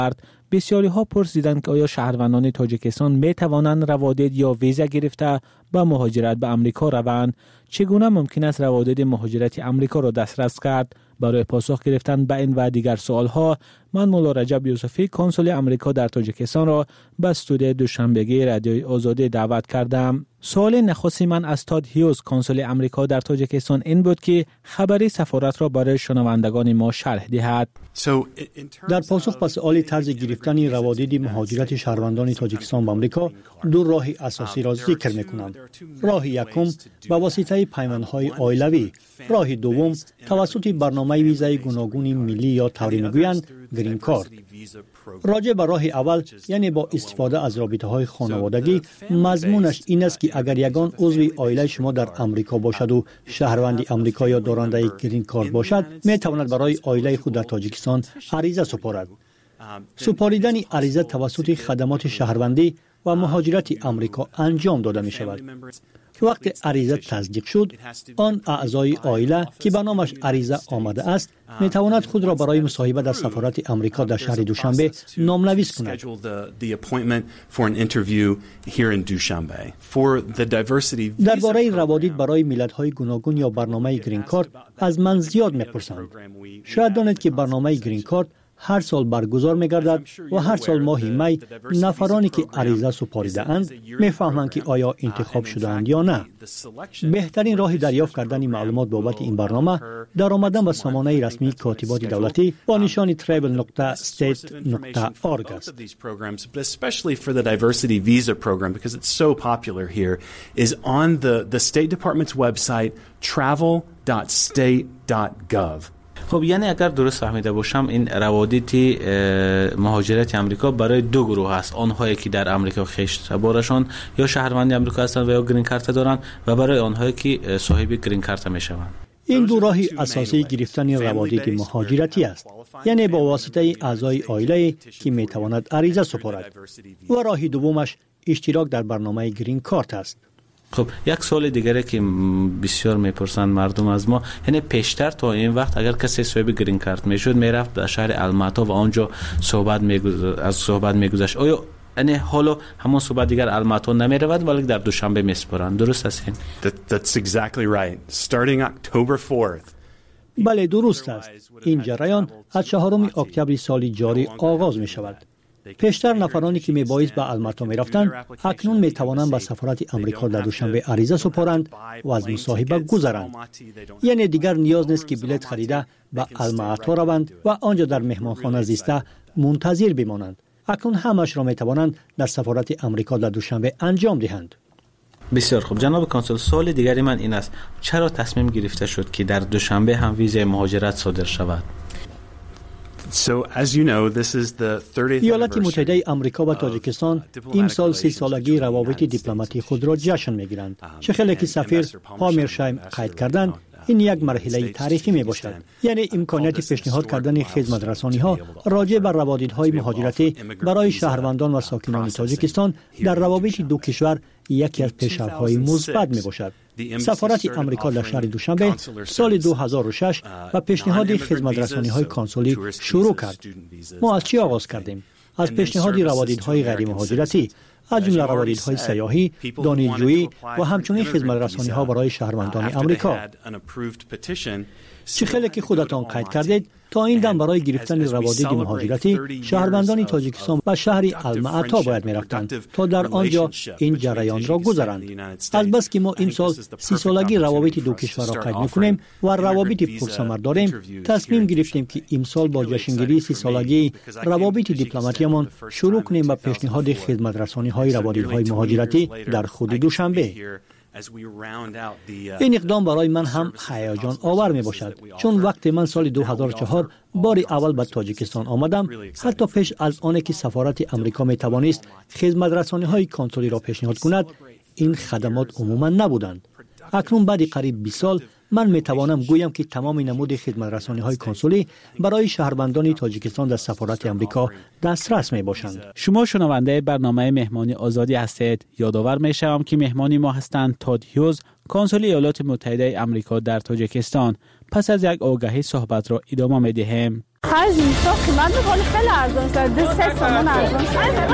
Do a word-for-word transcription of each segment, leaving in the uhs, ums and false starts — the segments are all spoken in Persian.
بسیاری ها پرسیدند که آیا شهروندان تاجیکستان می توانند روادید یا ویزا گرفته به مهاجرت به امریکا روند؟ چگونه ممکن است روادید مهاجرت امریکا را دسترس کرد؟ برای پاسخ گرفتن به این و دیگر سوال ها من مولا رجب یوسفی کنسول امریکا در تاجیکستان را به استودیوی دوشنبگی رادیوی آزادی دعوت کردم. سوال نخستی من از تاد هیوز کنسول امریکا در تاجیکستان این بود که خبری سفارت را برای شنوندگان ما شرح دهد. در پاسخ به سوال طرز گرفتن روادید مهاجرت شهروندان تاجیکستان به امریکا دو راه اساسی را ذکر می‌کنم. راه یکم به واسطه پیمانهای عائلوی، راه دوم توسط برنامه ویزای گوناگون ملی یا طوری می‌گویند گرین کارت. راجع به راه اول یعنی با استفاده از رابطه‌های خانوادگی، مضمونش این است که اگر یگان عضو عائله شما در امریکا باشد و شهروند امریکا یا دارنده گرین کارت باشد، می‌تواند برای عائله خود در تاجیکستان عریضه سپارد. سپاریدن عریضه توسط خدمات شهروندی و مهاجرت امریکا انجام داده می شود. وقت عریضه تصدیق شد، آن اعضای عائله که به نامش عریضه آمده است می تواند خود را برای مصاحبه در سفارت امریکا در شهر دوشنبه نامنویس کند. درباره روادید برای ملت‌های گوناگون یا برنامه گرین کارت از من زیاد می‌پرسند. شاید دانید که برنامه گرین کارت هر سال برگزار می‌گردد و هر سال ماه می نفرانی که عریضه سپاریده اند می‌فهمند که آیا انتخاب شده‌اند یا نه. بهترین راه دریافت کردن معلومات بابت این برنامه در آمدن به سامانه رسمی کاتبات دولتی با نشان travel dot state dot org است. Especially for the diversity visa program because it's so popular here is on the the State Department's website travel dot state dot gov. خب یعنی اگر درست فهمیده باشم این روادید مهاجرت امریکا برای دو گروه است، آنهایی که در امریکا خشت بارشان یا شهروند امریکا هستند و یا گرین کارت دارند و برای آنهایی که صاحب گرین کارت میشوند. این دو راه اساسی گرفتن روادید مهاجرتی است، یعنی با واسطه اعضای عائله که میتواند عریضه سپارد، و راه دومش اشتراک در برنامه گرین کارت است. خب یک سوال دیگری که بسیار میپرسند مردم از ما، یعنی پیشتر تا این وقت اگر کسی صاحب گرین کارت میشد میرفت در شهر الماتا و آنجا صحبت میگذاشت از صحبت میگذشت، آیا یعنی حالا همون صحبت دیگر الماتا نمیرود ولی در دوشنبه میسپارند، درست است این؟ That, that's exactly right. Starting October fourth. بله درست است. این جریان از چهارم اکتبر سال جاری آغاز می شود. پیشتر نفرانی که میبایست به الماتا میرفتند اکنون میتوانند به سفارت امریکا در دوشنبه عریضه سپارند و از مصاحبه گذرند. یعنی دیگر نیاز نیست که بلیط خریده به الماتا روند و آنجا در مهمانخانه زیسته منتظر بمانند. اکنون همش را میتوانند در سفارت امریکا در دوشنبه انجام دهند. بسیار خوب جناب کنسول، سوال دیگری من این است، چرا تصمیم گرفته شد که در دوشنبه هم ویزای مهاجرت صادر شود؟ So as you know, this is the thirtieth ایالات متحده آمریکا و تاجیکستان امسال سی سالگی روابط دیپلماتی خود را جشن میگیرند. چه خیلی که سفیر هامرشایم قید کردند، این یک مرحله تاریخی می باشد. یعنی امکانیت پیشنهاد کردن خدمت رسانی ها راجع بر روادیدهای مهاجرتی برای شهروندان و ساکنان تاجیکستان در روابط دو کشور یکی از پیشرفت‌های مثبت می باشد. سفارت امریکا در شهر دوشنبه سال دو هزار و شش و پیشنهاد خدمت رسانی های کنسولی شروع کرد. ما از چی آغاز کردیم؟ از پیشنهاد روادیدهای غیر مهاجرتی، از جمله روادیدهای سیاحی، دانشجویی و همچنین خدمت رسانی ها برای شهروندان امریکا. چه خیلی که خودتان قید کردید، تا این دم برای گرفتن روادید مهاجرتی شهروندان تاجیکستان به شهر الماتا باید می‌رفتند تا در آنجا این جریان را گذرانند. البته که ما این سال سی سالگی روابط دو کشور را قید می‌کنیم و روابط پرثمر داریم، تصمیم گرفتیم که امسال با جشنگیری سی سالگی روابط دیپلماتیمان شروع کنیم با پیشنهاد خدمت رسانی‌های روادیدهای مهاجرتی در خود دوشنبه. این اقدام برای من هم هیجان آور می باشد، چون وقتی من سال دو هزار و چهار بار اول به تاجیکستان آمدم، حتی پیش از آنکه که سفارت امریکا می توانست خدمت رسانی های کنسولی را پیشنهاد کند، این خدمات عموما نبودند. اکنون بعد قریب بیست سال من می توانم گویم که تمام نمود خدمت رسانی های کنسولی برای شهروندان تاجیکستان در سفارت امریکا دسترس می باشند. شما شنونده برنامه مهمانی آزادی هستید. یادآور می شوم که مهمانی ما هستند تاد هیوز، کنسول ایالات متحده آمریکا در تاجیکستان. پس از یک آگهی صحبت را ادامه می دهیم. خرج نیستا قیمت میکنه خیلی ارزان شده سه تومن ارزان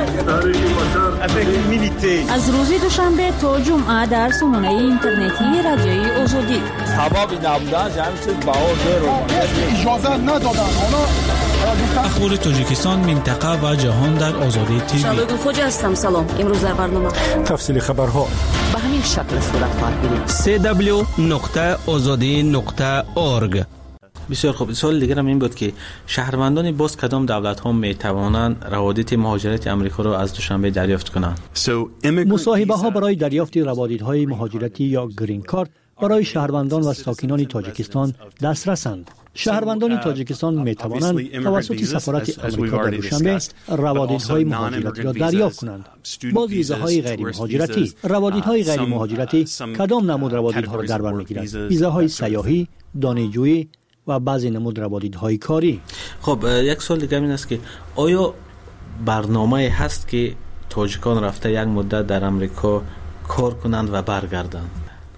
شده. از روز دوشنبه تا جمعه در سامانه اینترنتی رادیوی آزادی حبابی نبودن جمعی چیز باور رو اجازه ندادن. اخبار تاجیکستان، منطقه و جهان در آزادی تیوی. شبگون خوجه هستم. سلام. امروز در برنامه تفصیل خبرها به همین شکل صورت خواهد گرفت. دبلیو دبلیو دبلیو نقطه آزادی نقطه اورگ. بسیار خوب. سوال دیگر هم این بود که شهروندان باز کدام دولت ها می توانند روابط مهاجرت امریکا را از دوشنبه دریافت کنند؟ مصاحبه ها برای دریافت روابط های مهاجرتی یا گرین کارت برای شهروندان و ساکنان تاجیکستان دسترسند. شهروندان تاجیکستان می توانند توسط سفارت آمریکا در دوشنبه روابط های مهاجرتی را دریافت کنند. باز ویزاهای غیر مهاجرتی. روابط های غیر مهاجرتی کدام نمود روابط ها را در بر میگیرد؟ ویزاهای سیاحی، دانشجویی و بعضی نمود روابط های کاری. خب یک سوال دیگه این است که آیا برنامه هست که تاجیکان رفته یک مدت در امریکا کار کنند و برگردند؟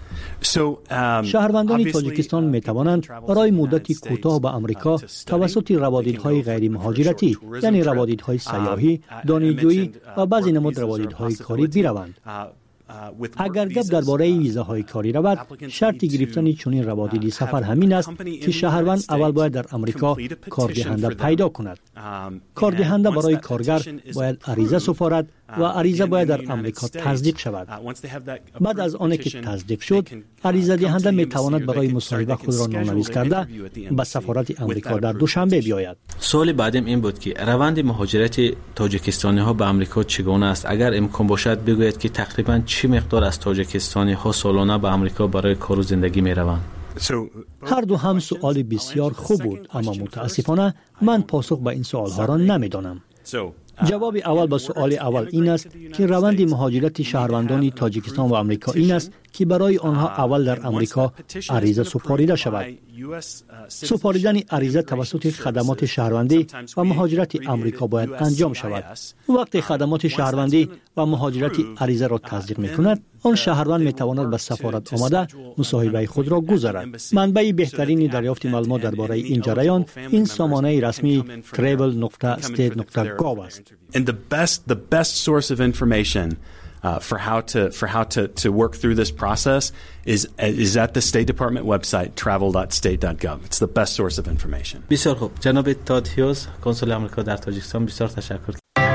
شهروندان تاجیکستان می توانند برای مدتی کوتاه به امریکا توسط روابط های غیر مهاجرتی یعنی روابط های سیاحی، دانشجویی و بعضی نمود روابط های کاری بروند. اگر گپ درباره ویزاهای کاری رود، شرط گرفتن چنین روابط سفر همین است که شهروند اول باید در امریکا کاردهنده پیدا کند. کاردهنده برای کارگر باید عریضه سفارت و عریضه باید در امریکا تصدیق شود. بعد از آن که تصدیق شد، عریضه دهنده می تواند برای مصاحبه خود را نامنویس کرده به سفارت امریکا در دوشنبه بیاید. سوال بعدیم این بود که روند مهاجرت تاجیکستانی ها به امریکا چگونه است؟ اگر امکان باشد بگویید که تقریبا چه مقدار از تاجیکستانی ها سالانه به امریکا برای کار و زندگی می روند؟ هر دو هم سوال بسیار خوب بود، اما متاسفانه من پاسخ به این سوال ها را نمی دانم. جواب اول به سوال اول این است که روند مهاجرت شهروندان تاجیکستان و امریکا این است که برای آنها اول در امریکا عریضه سپاریده شود. سپاریدن عریضه توسط خدمات شهروندی و مهاجرت امریکا باید انجام شود. وقتی خدمات شهروندی و مهاجرت عریضه را تصدیق می‌کند، آن شهروند می‌تواند به سفارت آمده مصاحبه خود را گزارد. منبع بهترین دریافت معلومات درباره این جریان این سامانه رسمی travel dot state dot gov است. And the best the best source of information Uh, for how to for how to, to work through this process is is at the State Department website travel dot state dot gov. It's the best source of information. بسیار خوب. جناب تاد هیوز، کنسول آمریکا در تاجیکستان، بسیار تشکر.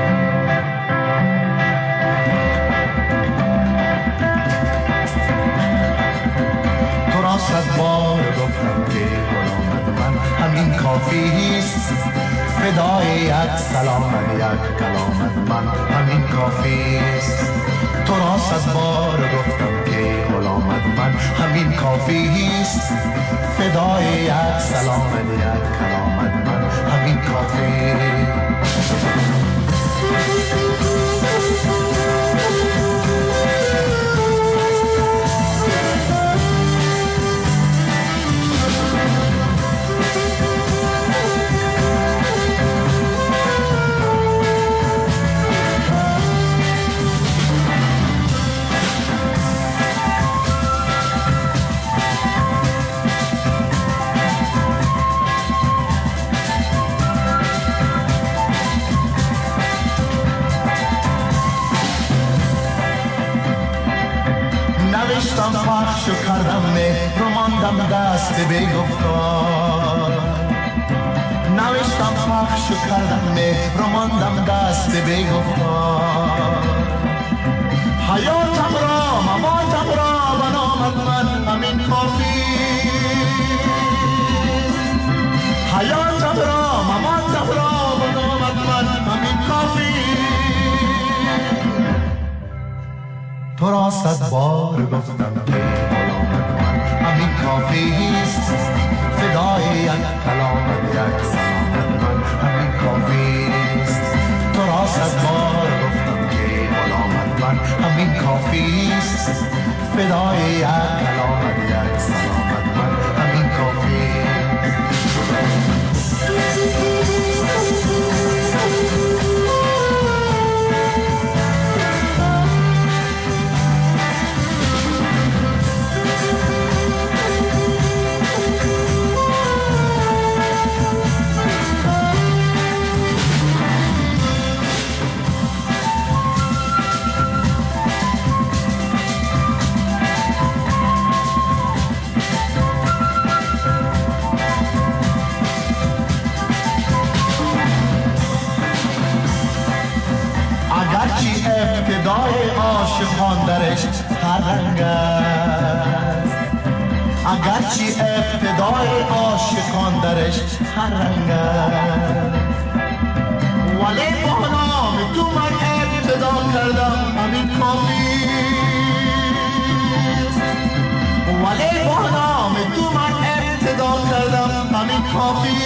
تو را صد بار گفتم که غلامت من همین کافی است، فدای یک سلامت یک کلامت من همین کافی است. تو را صد بار گفتم که غلامت من همین کافی است، فدای یک سلامت یک کلامت من همین کافی. نوشتم پخش و کردم مهر و ماندم دست بگفتار. نوشتم پخش و کردم مهر و ماندم دست بگفتار. حیاتم را مماتم را بنامت من همین کافی. حیاتم را مماتم را بنامت من همین کافی. تو را صد بار گفتم که غلامت من همین کافی است، فدای یک کلامت یک سلامت من همین کافی است. تو را صد بار گفتم که غلامت من همین کافی است، فدای یک کلامت یک سلامت من همین کافی. درش هر رنگ است، اگرچه ابتدای عاشقان درش هر رنگ است، ولی با نام تو من ابتدا کردم همین کافی است، ولی با نام تو من ابتدا کردم همین کافی.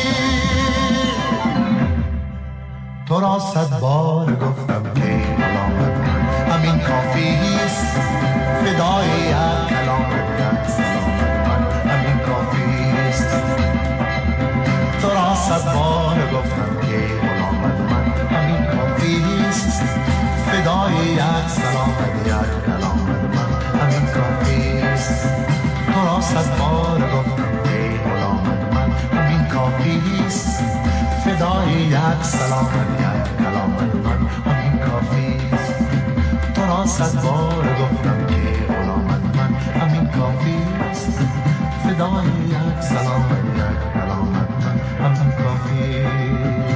تو را صد بار گفتم که کلامت من همین کافی است، فدای یک کلامت یک سلامت من همین کافی است. تو را صد بار گفتم که کلامت من همین کافی است، فدای یک سلامت یک کلامت من همین کافی است. تو را صد بار گفتم که کلامت من همین کافی است، فدای یک سلامت یک کلامت من همین کافی است. تو را صد بار گفتم که غلامت من همین کافی است، فدای یک سلامت یک کلامت من همین کافی است.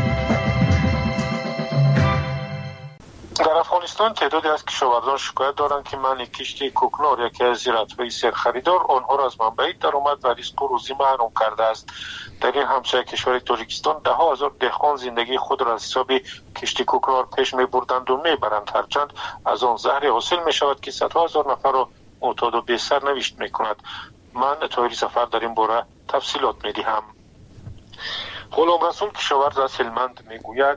در افغانستان تعدادی از کشاورزان شکایت دارند که منع کشتی کوکنار، یکی از زیرعت‌های سرخریدار، آنها را از منبع درآمد و رزق و روزی محروم کرده است. در این همسایه کشور تاجیکستان ده ها هزار دهقان زندگی خود را از حساب کشتی کوکنار پیش می بردند و می برند، هرچند از آن زهر حاصل می شود که صدها هزار نفر را معتاد و بی سرنوشت می کند. من طاهر سفر در این باره تفصیلات می دهم. غلام رسول کشاورز از هلمند می گوید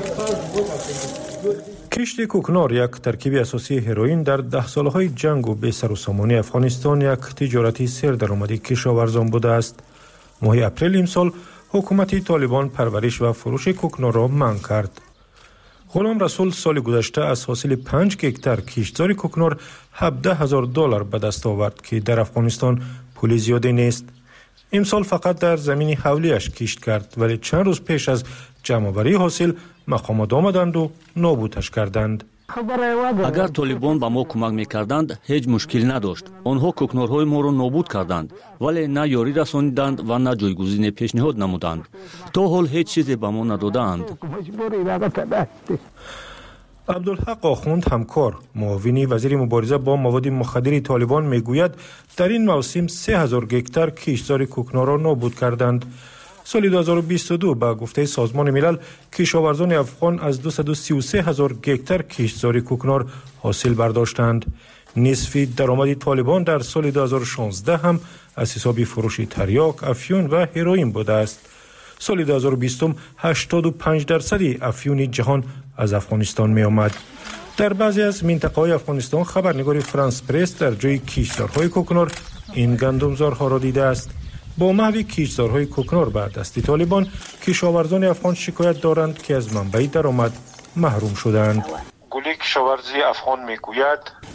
کشت کوکنار، یک ترکیب اساسی هروئین، در ده سالهای جنگ و بی سر و سامانی افغانستان یک تجارتی سر درآمدی کشاورزان بوده است. ماه اپریل امسال حکومت طالبان پرورش و فروش کوکنار را منع کرد. غلام رسول سال گذشته از حاصل پنج هکتار کشتزار کوکنار هفده هزار دلار به دست آورد که در افغانستان پول زیادی نیست. امسال فقط در زمین حولیش کشت کرد، ولی چند روز پیش از جمع‌آوری حاصل مقامات آمدند و نابودش کردند. اگر طالبان به ما کمک میکردند هیچ مشکل نداشت. آنها کوکنارهای ما را نابود کردند، ولی نه یاری رسانیدند و نه جایگزین پیشنهاد نمودند. تا حال هیچ چیزی به ما ندادند. عبدالحق آخوند همکار، معاون وزیر مبارزه با مواد مخدر طالبان، میگوید در این موسم سه هزار هکتار کشتزار کوکنار را نابود کردند. سال دو هزار و بیست و دو به گفته سازمان ملل کشاورزان افغان از دویست و سی و سه هزار هکتار کشتزار کوکنار حاصل برداشتند. نصف درآمد طالبان در سال دو هزار و شانزده هم از حساب فروش تریاک، افیون و هروئین بوده است. سال دو هزار و بیست هشتاد و پنج درصد افیون جهان از افغانستان می آمد. در بعضی از منطقه‌های افغانستان خبرنگار فرانس پرس در جای کشتزارهای کوکنار این گندمزارها را دیده است. با محو کشتزارهای کوکنار به دست طالبان، کشاورزان افغان شکایت دارند که از منبع درآمد محروم شدند. گلی کشاورزی افغان میگوید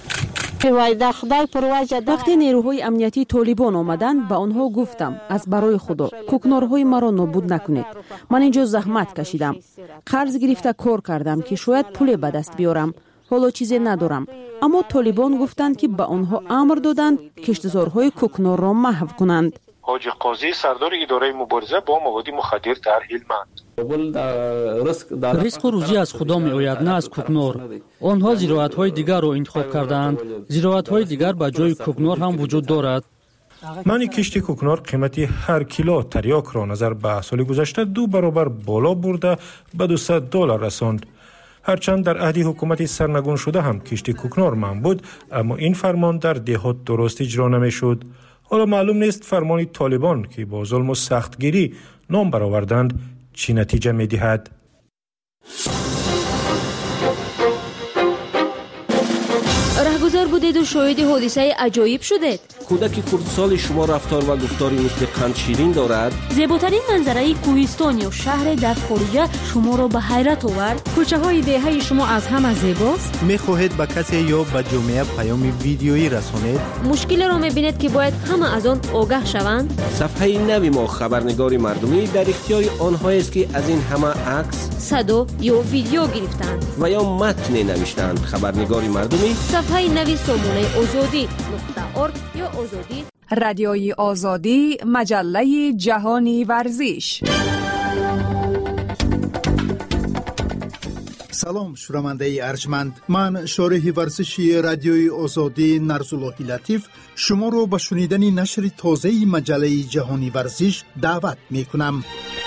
وقتی نیروهای امنیتی طالبان آمدند به آنها گفتم از برای خدا کوکنارهای مرا نابود نکنید. من اینجا زحمت کشیدم، قرض گرفته کار کردم که شاید پول به دست بیارم. حالا چیزی ندارم. اما طالبان گفتند که به آنها امر دادند کشتزارهای کوکنار را محو کنند. حاجی قاضی سردار اداره مبارزه با مواد مخدر در هلمند: رزق و روزی از خدا می آید، نه از کوکنار. آنها زراعت‌های دیگر را انتخاب کردند. زراعت‌های دیگر به جای کوکنار هم وجود دارد. منع کشت کوکنار قیمت هر کیلو تریاک را نظر به سال گذشته دو برابر بالا برده به دویست دلار رساند. هرچند در عهد حکومت سرنگون شده هم کشت کوکنار ممنوع بود، اما این فرمان در دهات درست اجرا نمی‌شد. حالا معلوم نیست فرمان طالبان که با ظلم و سختگیری نام برآوردند چی نتیجه می‌دهد. رهگذر بودید و شاهد حادثه عجایب شدید. کودک کردسال شما رفتار و گفتاری مثل قند شیرین دارد. زیباترین منظره کوهستانی و شهر در خارجه شما را به حیرت آورد. کوچه های دهه شما از همه زیباست. میخواهید به کسی یا به جامعه پیام ویدیویی رسانید؟ مشکل را میبینید که باید همه از آن آگاه شوند. صفحه نوی ما خبرنگار مردمی در اختیار آنهایی است که از این همه عکس، صدا یا ویدیو گرفتند و یا متن نوشتند. خبرنگار مردمی، صفحه نوی سامانه آزادی نقطه ارگ یا آزادی. رادیوی آزادی، مجله جهانی ورزش. سلام شنونده ارجمند، من شارح ورزشی رادیوی آزادی نرزاللهی لطیف شما رو به شنیدن نشر تازه مجله جهانی ورزش دعوت می کنم.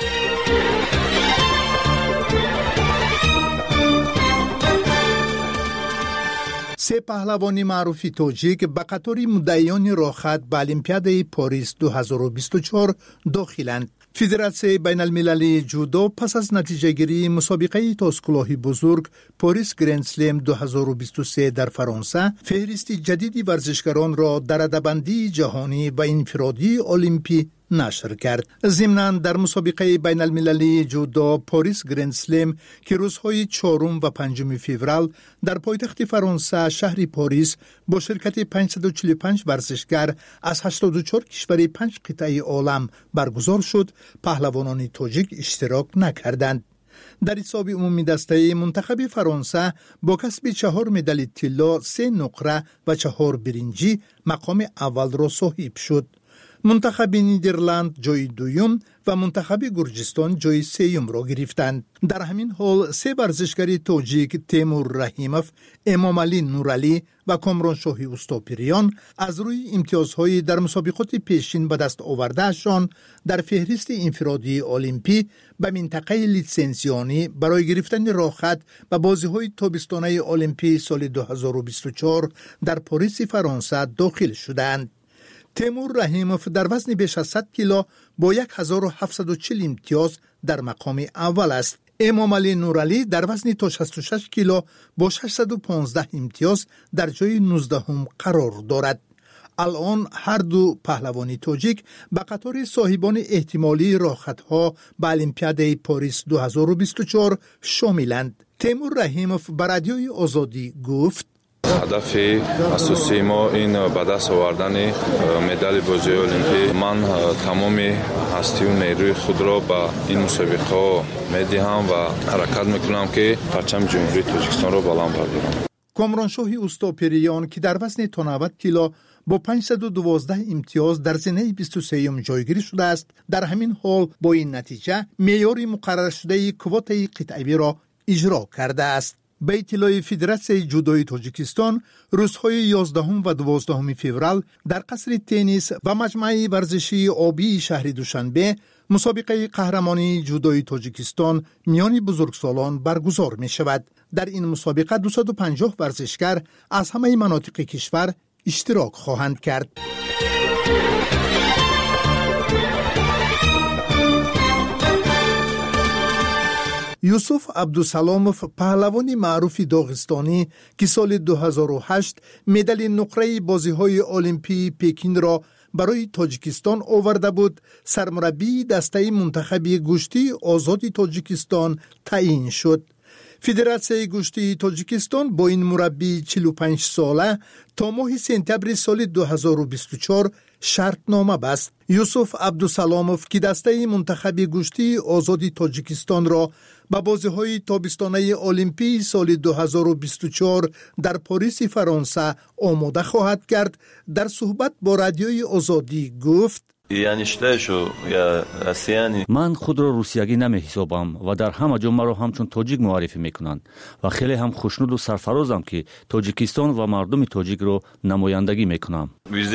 سه پهلوان معروف تاجیک به قطار مدعیان راهخط به المپیاد پاریس دو هزار و بیست و چهار داخلند. فدراسیون بین المللی جودو پس از نتیجه گیری مسابقه تاسکلاهی بزرگ پاریس گرند اسلم دو هزار و بیست و سه در فرانسه فهرست جدید ورزشکاران را در رده‌بندی جهانی و انفرادی المپی نشر کرد. ضمناً در مسابقه بین المللی جودو پاریس گرند اسلم که روزهای چهارم و پنجم فوریه در پایتخت فرانسه شهر پاریس با شرکت پانصد و چهل و پنج ورزشکار از هشتاد و چهار کشور پنج قطعه عالم برگزار شد، پهلوانان تاجیک اشتراک نکردند. در حساب عمومی دسته منتخب فرانسه با کسب چهار مدال طلا، سه نقره و چهار برنجی مقام اول را صاحب شد. منتخب نیدرلند جای دوم و منتخب گرجستان جای سوم را گرفتند. در همین حال سه ورزشکار تاجیک تیمور رحیموف، امام علی نورعلی و کامرانشاه اوستاپریان از روی امتیازهای در مسابقات پیشین به دست آوردهشان در فهرست انفرادی المپی به منطقه لیسنسیانی برای گرفتن راهخط به بازی‌های تابستانه المپی سال دو هزار و بیست و چهار در پاریس فرانسه داخل شدند. تیمور رحیموف در وزن بیش از صد کیلو با هزار و هفتصد و چهل امتیاز در مقام اول است. امام علی نورعلی در وزن تا شصت و شش کیلو با ششصد و پانزده امتیاز در جای نوزدهم قرار دارد. الان هر دو پهلوانی تاجیک به قطار صاحبان احتمالی راهخطها به المپیاد پاریس دو هزار و بیست و چهار شاملند. تیمور رحیموف به رادیوی آزادی گفت: هدف اساسی ما این به دست آوردن مدال بازی المپی. من تمام هستی و نیروی خود را به این مسابقه میدهم و حرکت میکنم که پرچم جمهوری تاجیکستان را بلند بردارم. کامرانشاه اوستاپریان که در وزن تا نود کیلو با پانصد و دوازده امتیاز در زنه بیست و سوم جایگیری شده است، در همین حال با این نتیجه معیار مقرر شده کوته قطعی را اجرا کرده است. به اطلاع فدراسیون جودوی تاجیکستان روزهای یازدهم و دوازدهم فوریه در قصر تنیس و مجمع ورزشی آبی شهر دوشنبه مسابقه قهرمانی جودوی تاجیکستان میان بزرگسالان برگزار می شود. در این مسابقه دویست و پنجاه ورزشکار از همه مناطق کشور اشتراک خواهند کرد. یوسف عبدالسلاموف، پهلوان معروف داغستانی که سال دو هزار و هشت مدال نقره بازی‌های المپی پکین را برای تاجیکستان آورده بود، سرمربی دسته منتخب گوشتی آزاد تاجیکستان تعیین شد. فدراسیون گوشتی تاجیکستان با این مربی چهل و پنج ساله تا ماه سپتامبر سال دو هزار و بیست و چهار شرطنامه بست. یوسف عبدالسلاموف که دسته منتخب گوشتی آزاد تاجیکستان را به بازی‌های تابستانه المپی سال دو هزار و بیست و چهار در پاریس فرانسه آماده خواهد کرد، در صحبت با رادیوی آزادی گفت: من خود را روسیگی نمی حسابم و در همه جا مرا همچون تاجیک معرفی میکنند و خیلی هم خوشنود و سرفرازم که تاجیکستان و مردم تاجیک را نمایندگی میکنم.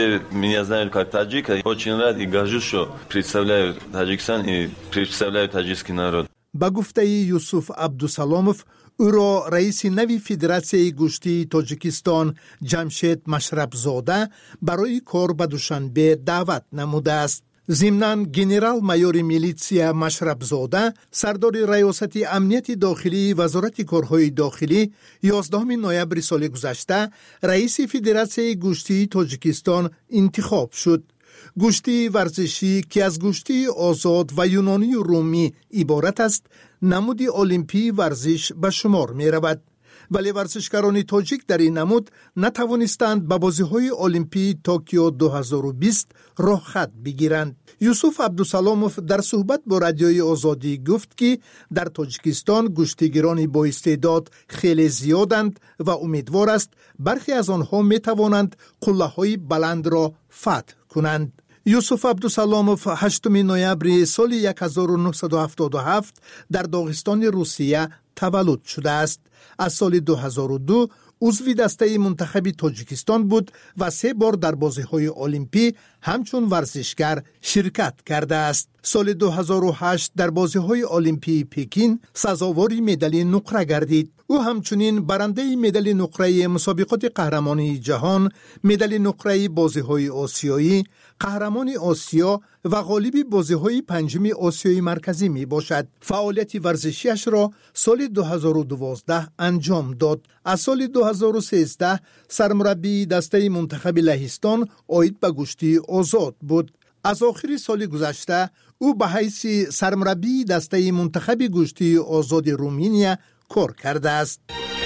با گفته یوسف عبدالسلاموف، او را رئیس نوی فدراسیون گوشتی تاجیکستان جمشید مشربزاده برای کار به دوشنبه دعوت نموده است. ضمناً گنرال مایور میلیتسیا مشربزاده، سردار ریاست امنیت داخلی وزارت کارهای داخلی، یازدهم نوامبر سال گذشته رئیس فدراسیون گوشتی تاجیکستان انتخاب شد. گوشتی ورزشی که از گوشتی آزاد و یونانی و رومی عبارت است، نمود المپی ورزش به شمار می رود. ولی ورزشکاران تاجیک در این نمود نتوانستند به بازی‌های المپی توکیو دو هزار و بیست راه خط بگیرند. یوسف عبدالسلاموف در صحبت با رادیوی آزادی گفت که در تاجیکستان گوشتیگران با استعداد خیلی زیادند و امیدوار است برخی از آنها می توانند قله‌های بلند را فتح کنند. یوسف عبدالسلاموف هشتم نوامبر سال هزار و نهصد و هفتاد و هفت در داغستان روسیه تولد شده است. از سال دو هزار و دو عضو دسته منتخب تاجیکستان بود و سه بار در بازی‌های المپی همچون ورزشگر شرکت کرده است. سال دو هزار و هشت در بازی‌های المپی پکین سزاوار مدال نقره گردید. او همچنین برنده مدال نقره مسابقات قهرمانی جهان، مدال نقره بازی‌های آسیایی، قهرمان آسیا و غالب بازی‌های پنجم آسیای مرکزی می باشد. فعالیت ورزشیش را سال دو هزار و دوازده انجام داد. از سال دو هزار و سیزده سرمربی دسته منتخب لهستان عاید به گشتی آزاد بود. از آخر سال گذشته او به حیث سرمربی دسته منتخب گشتی آزاد رومانیا کار کرده است.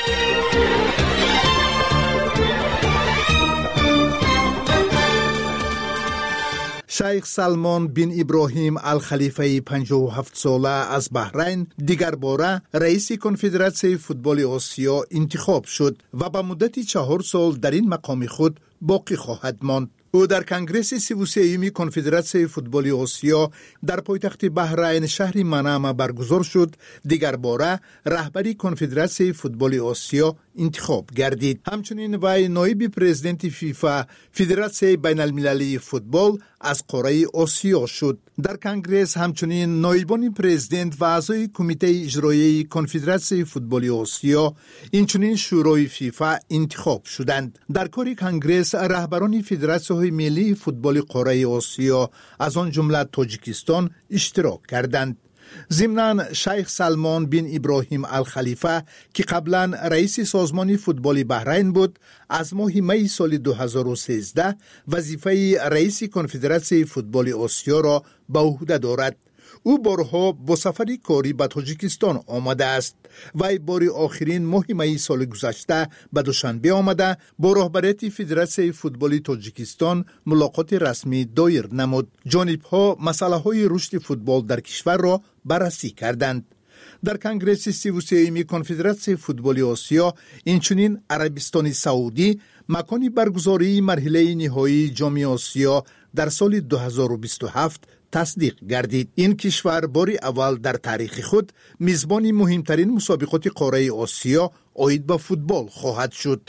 شیخ سلمان بن ابراهیم الخلیفه پنجاه و هفت ساله از بحرین دیگر باره رئیس کنفدراسیون فوتبال آسیا انتخاب شد و به مدت چهار سال در این مقام خود باقی خواهد ماند. او در کنگره سی و سوم کنفدراسیون فوتبال آسیا در پایتخت بحرین شهر منامه برگزار شد. دیگر باره رهبری کنفدراسیون فوتبال آسیا انتخاب گردید. همچنین وی نایب پرزیدنت فیفا فدراسیون بین المللی فوتبال از قاره آسیا شد. در کنگره همچنین نایبان پرزیدنت و اعضای کمیته اجرایی کنفدراسیون فوتبال آسیا اینچنین شورای فیفا انتخاب شدند. در کار کنگره رهبران فدراسیون ملی فوتبال قاره آسیا از آن جمله تاجیکستان اشتراک کردند. ضمناً شیخ سلمان بن ابراهیم الخلیفه که قبلا رئیس سازمان فوتبال بحرین بود، از ماه می سال دو هزار و سیزده وظیفه رئیس کنفدراسیون فوتبال آسیا را به عهده دارد. او بارها با سفری کاری به تاجیکستان آمده است. وی بار آخرین ماه می سال گذشته به دوشنبه آمده با رهبریت فدراسیون فوتبال تاجیکستان ملاقات رسمی دایر نمود. جانبها مسئله های رشد فوتبال در کشور را بررسی کردند. در کنگره سی و سوم کنفدراسیون فوتبال آسیا اینچنین عربستان سعودی مکان برگزاری مرحله نهایی جام آسیا در سال دو هزار و بیست و هفت تصدیق گردید. این کشور بار اول در تاریخ خود میزبان مهمترین مسابقات قاره آسیا عاید به فوتبال خواهد شد.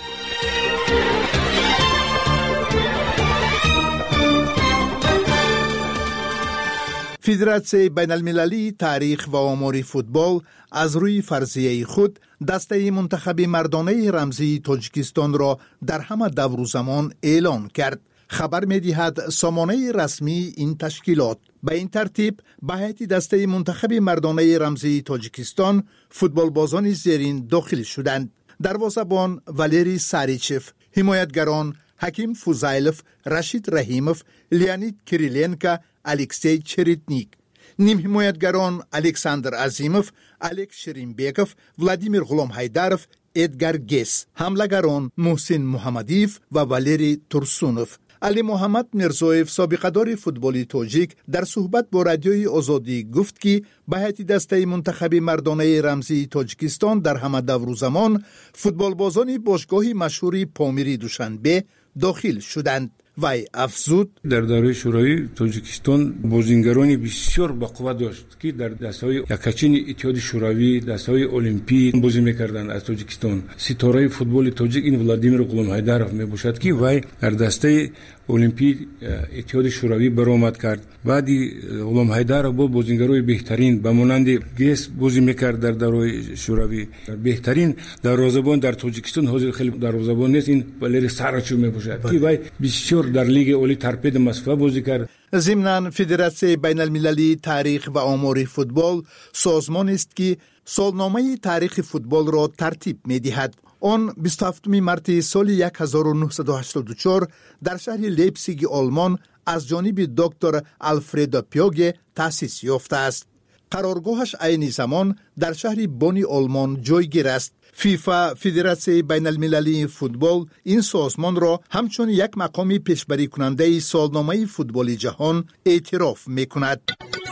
فدراسیون بین المللی تاریخ و آمار فوتبال از روی فرضیه خود دسته منتخب مردانه رمزی تاجیکستان را در همه دور و زمان اعلان کرد. خبر می دهد سامانه رسمی این تشکیلات. به این ترتیب به هیئت دسته منتخب مردانه رمزی تاجیکستان فوتبال بازان زیرین داخل شدند: دروازه‌بان والری ساریچف، حمایتگران حکیم فوزایلوف، رشید رحیموف، لیانید کریلینکا، الکسی چریتنیک، نیم حمایتگران الکساندر عظیموف، الک شرینبیکوف، ولادیمیر غلام هایداروف، ادگار گیس، حملهگران محسن محمدیف و والری ترسونوف. علی محمد میرزویف، سابقه‌دار فوتبال تاجیک، در صحبت با رادیوی آزادی گفت که به هیئت دسته منتخب مردانه رمزی تاجیکستان در همه دور و زمان فوتبال بازان باشگاه مشهور پامیری دوشنبه داخل شدند. وی افزود در دوره شورای تاجیکستان بازیگرانی بسیار با قوت داشت که در دسته‌های یکچین اتحاد شوروی، دسته‌های المپی بازی می‌کردند. از تاجیکستان ستاره فوتبال تاجیک این ولادیمیر غلام هایداروف میباشد که وی در دسته المپی اتحاد شوروی برآمد کرد. بعدی غلام هایداروف با بازیگرای بهترین به مانند گیس بازی می‌کرد در دوره شوروی. بهترین دروازه‌بان در تاجیکستان حاضر خیلی دروازه‌بان نیست، این والری ساراچو میباشد که وی بسیار در لیگ اولی ترپید مسکو بازی کرد. ضمناً فدراسیون بین المللی تاریخ و آمار فوتبال سازمان است که سالنامه تاریخ فوتبال را ترتیب می‌دهد. آن بیست و هفتم مارس سال هزار و نهصد و هشتاد و چهار در شهر لیپزیگ آلمان از جانب دکتر آلفرد پیاگه تأسیس یافته است. قرارگاهش عین زمان در شهر بونی آلمان جایگیر است. فیفا فدراسیون بین المللی فوتبال این سازمان را همچون یک مقام پیشبری کننده سالنامه فوتبال جهان اعتراف می‌کند.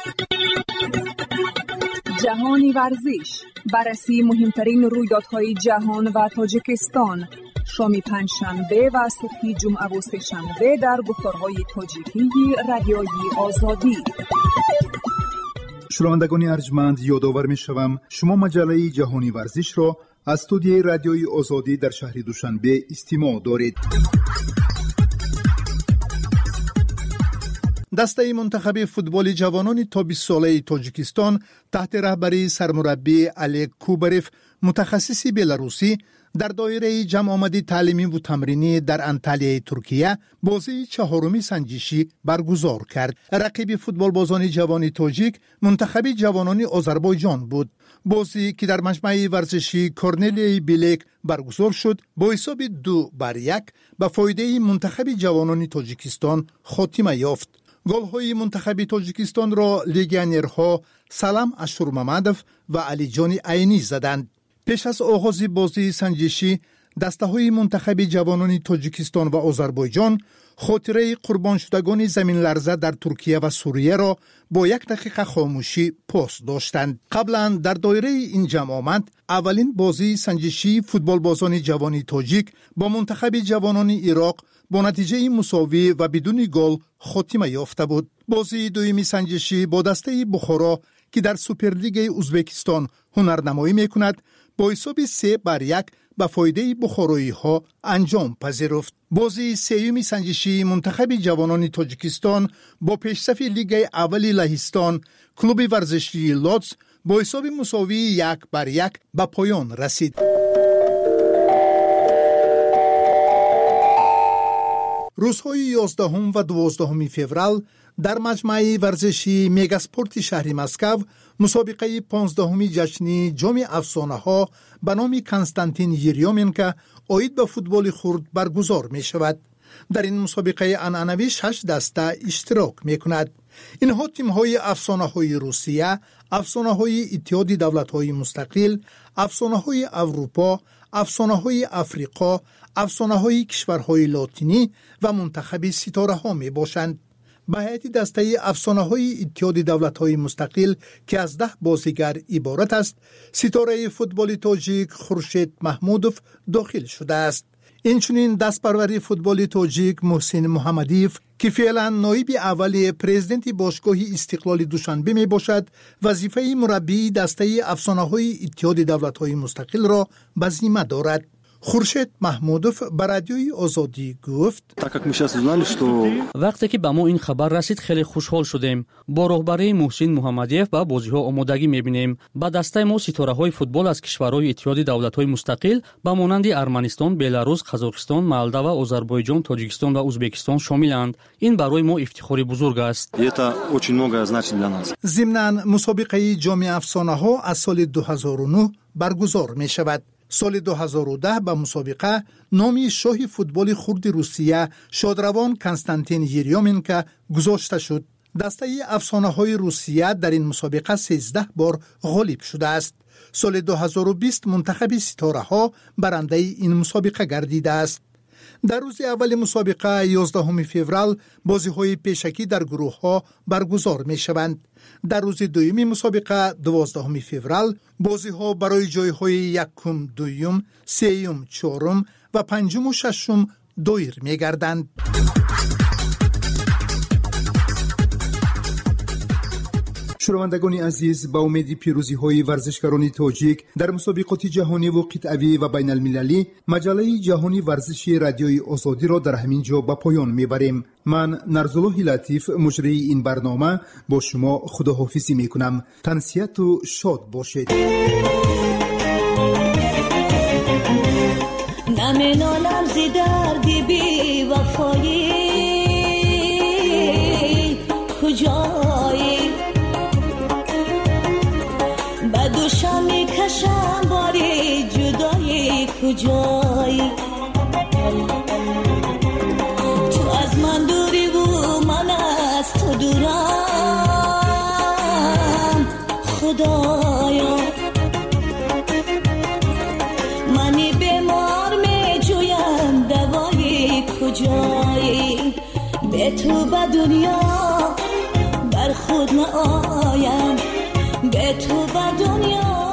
جهانی ورزش، بررسی مهمترین رویدادهای جهان و تاجیکستان، شام پنجشنبه و صبح جمعه و سه‌شنبه در گفتارهای تاجیکی رادیوی آزادی. شنوندگان ارجمند، یادآور می‌شوم شما مجله جهانی ورزش را از استودیوی رادیوی آزادی در شهر دوشنبه استماع دارید. دسته منتخب فوتبال جوانان تا بیست ساله تاجیکستان تحت رهبری سرمربی علی کوبریف متخصص بلاروسی در دایره جمع آمدی تعلیمی و تمرینی در انطالیای ترکیه بازی چهارمی سنجشی برگزار کرد. رقیب فوتبال بازان جوان تاجیک منتخب جوانان آذربایجان بود. بازی که در مجمع ورزشی کورنلیای بیلک برگزار شد با حساب دو بر یک به فایده منتخب جوانان تاجیکستان خاتمه یافت. گل‌های منتخب تاجیکستان را لیگیونرها سلام اشورمامدوف و علی جان عینی زدند. پیش از آغاز بازی سنجشی دسته‌های منتخب جوانان تاجیکستان و آذربایجان خاطره قربان شدگان زمین لرزه در ترکیه و سوریه را با یک دقیقه خاموشی پاس داشتند. قبلا در دایره این جمع آمد اولین بازی سنجشی فوتبال بازان جوان تاجیک با منتخب جوانان عراق با نتیجه مساوی و بدون گل خاتمه یافته بود. بازی دومی سنجشی با دسته بخارا که در سوپرلیگ ازبکستان هنرنمایی میکند با حساب سه بر یک به فایده بخارایی ها انجام پذیرفت. بازی سیومی سنجشی منتخب جوانان تاجیکستان با پیشرفت لیگ اول لهستان کلوب ورزشی لودز با حساب مساوی یک بر یک به پایان رسید. روزهای یازدهم و دوازدهم فوریه در مجمع ورزشی میگاسپورت شهر مسکو مسابقه پانزدهمی جشن جام افسانه ها به نام کنستانتین یریومنکو عاید به فوتبال خرد برگزار می شود. در این مسابقه عنعنوی شش دسته اشتراک می کند. اینها تیم های افسانه های روسیه، افسانه های اتحاد دولت های مستقل، افسانه های اروپا، افسانه های افریقا، افسانه های کشورهای لاتینی و منتخب ستاره ها می باشند. به هیئت دسته افسانه های اتحاد دولت های مستقل که از ده بازیگر عبارت است، ستاره فوتبال تاجیک خورشید محمودوف داخل شده است. اینچنین دستپروری فوتبال تاجیک محسن محمدیف که فعلا نایب اول پرزیدنت باشگاه استقلال دوشنبه می باشد، وظیفه مربی دسته افسانه های اتحاد دولت های مستقل را به ذمه دارد. خورشید محمودوف به رادیوی آزادی گفت: وقتی که به ما این خبر رسید خیلی خوشحال شدیم. با راهبری محسن محمدیف با بازی‌ها آمادگی می‌بینیم. با دسته ما ستاره‌های فوتبال از کشورهای اتحاد دولت‌های مستقل با مانند ارمنستان، بلاروس، قزاقستان، مالداوا، آذربایجان، تاجیکستان و ازبکستان شاملند. این برای ما افتخاری بزرگ است. ضمناً مسابقه جام افسانه‌ها از سال دو هزار و نه برگزار می‌شود. سال دو هزار و ده به مسابقه نامی شاه فوتبال خرد روسیه شادروان کنستانتین یریومنکو گذاشته شد. دسته افسانه های روسیه در این مسابقه سیزده بار غالب شده است. سال دو هزار و بیست منتخب ستاره ها برنده این مسابقه گردیده است. در روز اول مسابقه یازدهم فوریه بازی های پیشکی در گروه ها برگزار می شوند. در روز دومی مسابقه دوازدهم فوریه بازی ها برای جای های یکم، دویم، سوم، چهارم و پنجم و ششم دایر می گردند. شنوندگان عزیز، با امید پیروزی های ورزشکاران تاجیک در مسابقات جهانی و قطعی و بین المللی، مجله جهانی ورزشی رادیوی آزادی را در همین جا به پایان میبریم. من نرزالله لطیف مجری این برنامه با شما خداحافظی میکنم. تنسیت و شاد باشید. نمینالم زی دردی بی وفایی کجایی دوشم میکشم باری جدایی کجایی تو از من دوری و من از تو دورم خدایا منی بیمار میجویم دوایی کجایی به تو به دنیا بر خود نآیم به تو به دنیا